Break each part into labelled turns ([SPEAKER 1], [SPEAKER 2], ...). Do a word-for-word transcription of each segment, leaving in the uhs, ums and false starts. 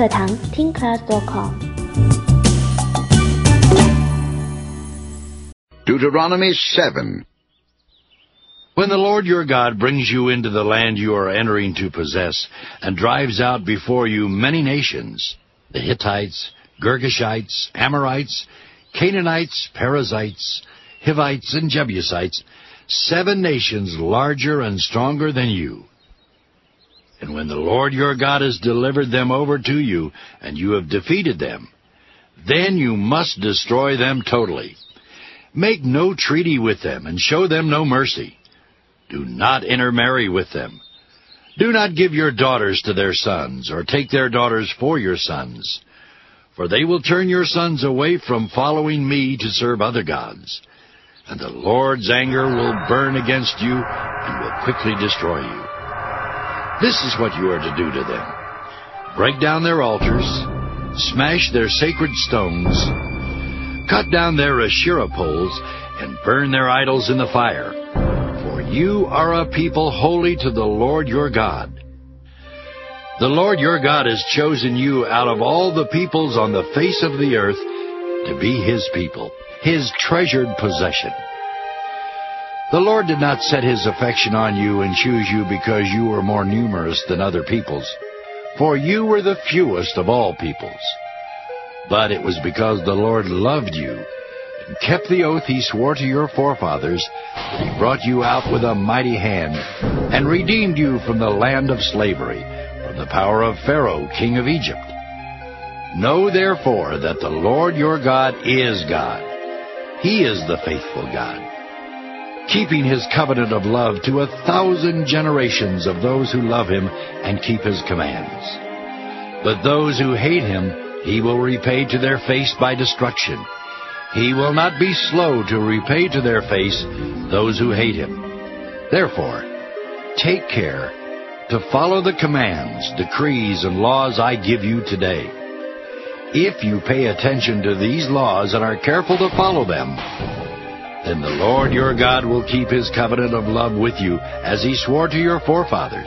[SPEAKER 1] 课堂 Teen Class dot com。
[SPEAKER 2] Deuteronomy seven.
[SPEAKER 3] When the Lord your God brings you into the land you are entering to possess, and drives out before you many nations, the Hittites, Girgashites, Amorites, Canaanites, Perizzites, Hivites, and Jebusites, seven nations larger and stronger than you. And when the Lord your God has delivered them over to you, and you have defeated them, then you must destroy them totally. Make no treaty with them, and show them no mercy. Do not intermarry with them. Do not give your daughters to their sons, or take their daughters for your sons. For they will turn your sons away from following me to serve other gods. And the Lord's anger will burn against you, and will quickly destroy you. This is what you are to do to them. Break down their altars, smash their sacred stones, cut down their Asherah poles, and burn their idols in the fire. For you are a people holy to the Lord your God. The Lord your God has chosen you out of all the peoples on the face of the earth to be His people, His treasured possession. The Lord did not set His affection on you and choose you because you were more numerous than other peoples, for you were the fewest of all peoples. But it was because the Lord loved you and kept the oath He swore to your forefathers that He brought you out with a mighty hand and redeemed you from the land of slavery, from the power of Pharaoh, king of Egypt. Know therefore that the Lord your God is God. He is the faithful God, keeping His covenant of love to a thousand generations of those who love Him and keep His commands. But those who hate Him He will repay to their face by destruction. He will not be slow to repay to their face those who hate Him. Therefore, take care to follow the commands, decrees, and laws I give you today. If you pay attention to these laws and are careful to follow them, then the Lord your God will keep His covenant of love with you, as He swore to your forefathers.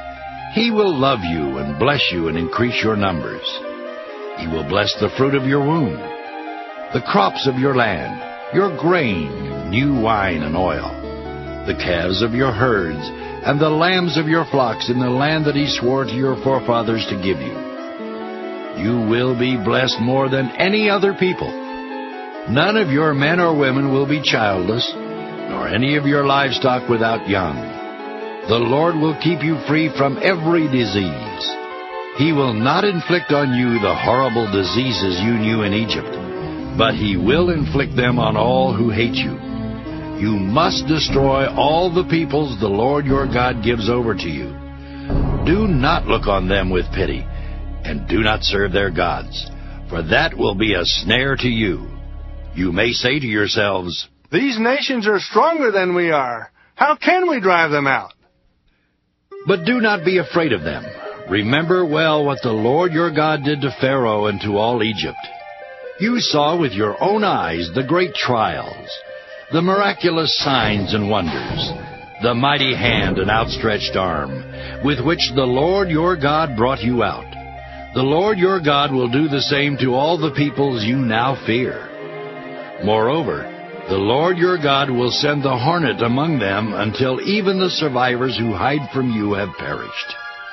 [SPEAKER 3] He will love you and bless you and increase your numbers. He will bless the fruit of your womb, the crops of your land, your grain, new wine and oil, the calves of your herds, and the lambs of your flocks in the land that He swore to your forefathers to give you. You will be blessed more than any other people. None of your men or women will be childless, nor any of your livestock without young. The Lord will keep you free from every disease. He will not inflict on you the horrible diseases you knew in Egypt, but He will inflict them on all who hate you. You must destroy all the peoples the Lord your God gives over to you. Do not look on them with pity, and do not serve their gods, for that will be a snare to you. You may say to yourselves,
[SPEAKER 4] "These nations are stronger than we are. How can we drive them out?"
[SPEAKER 3] But do not be afraid of them. Remember well what the Lord your God did to Pharaoh and to all Egypt. You saw with your own eyes the great trials, the miraculous signs and wonders, the mighty hand and outstretched arm, with which the Lord your God brought you out. The Lord your God will do the same to all the peoples you now fear. Moreover, the Lord your God will send the hornet among them until even the survivors who hide from you have perished.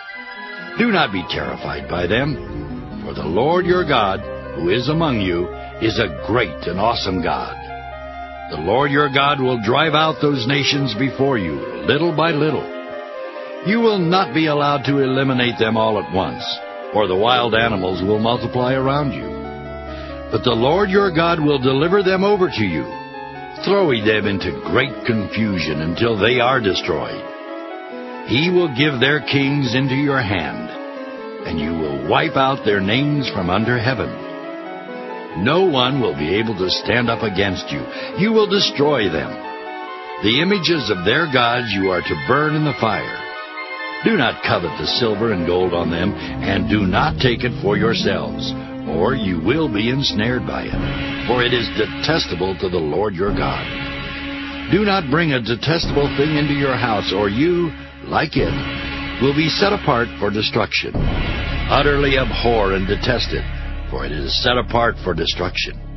[SPEAKER 3] Do not be terrified by them, for the Lord your God, who is among you, is a great and awesome God. The Lord your God will drive out those nations before you, little by little. You will not be allowed to eliminate them all at once, or the wild animals will multiply around you. But the Lord your God will deliver them over to you, throwing them into great confusion until they are destroyed. He will give their kings into your hand, and you will wipe out their names from under heaven. No one will be able to stand up against you. You will destroy them. The images of their gods you are to burn in the fire. Do not covet the silver and gold on them, and do not take it for yourselves, or you will be ensnared by it, for it is detestable to the Lord your God. Do not bring a detestable thing into your house, or you, like it, will be set apart for destruction. Utterly abhor and detest it, for it is set apart for destruction.